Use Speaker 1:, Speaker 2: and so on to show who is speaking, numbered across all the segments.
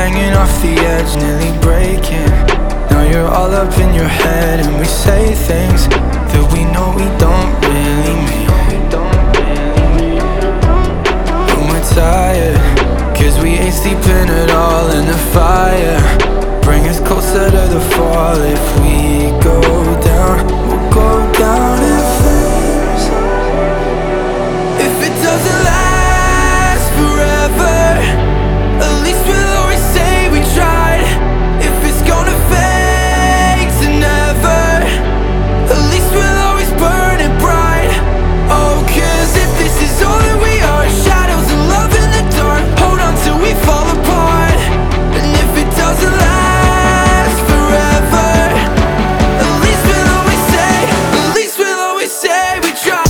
Speaker 1: hanging off the edge, nearly breaking. Now you're all up in your head, and we say things that we know we don't really mean. And we're tired, cause we ain't sleeping at all. And the fire bring us closer to the fall. If we go down, we'll go down in flames. If it doesn't last forever, at least we'll always say we tried. If it's gonna fade to never, at least we'll always burn it bright. Oh, cause if this is all that we are, shadows and love in the dark, hold on till we fall apart. And if it doesn't last forever, at least we'll always say we tried.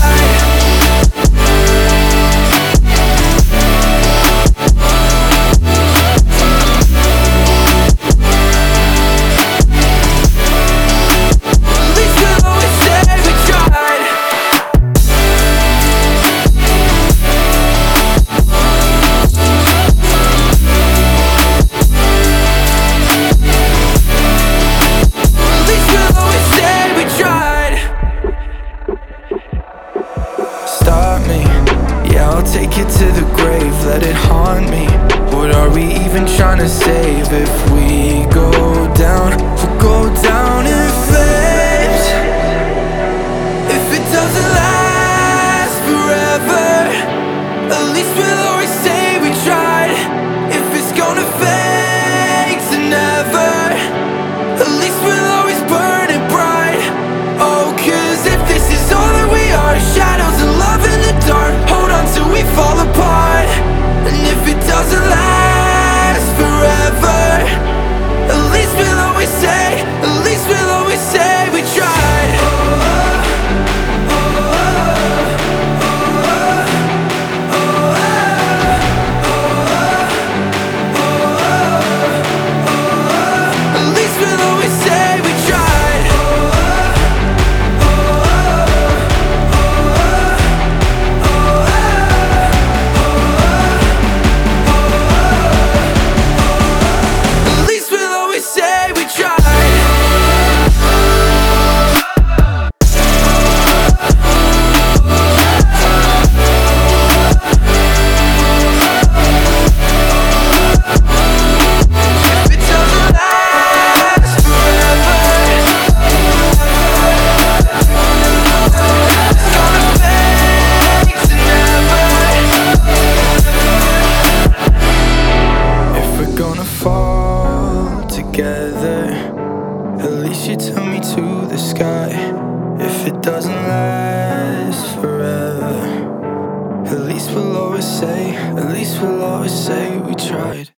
Speaker 1: Take it to the grave, let it haunt me. What are we even trying to save? If we go down, we'll go down in flames. If it doesn't last forever, at least we'll always say we tried. If it's gonna fade to never, at least we'll always burn it bright. Oh, cause if this is all that we are, shadows and love in the dark, hold on till we fall apart. And if it doesn't last forever, at least we'll always say we tried. At least we'll always say we tried. Say we tried. If it doesn't last forever, it's gonna fade to never. If we're gonna fall together, at least you tell me to the sky. If it doesn't last forever, at least we'll always say we tried.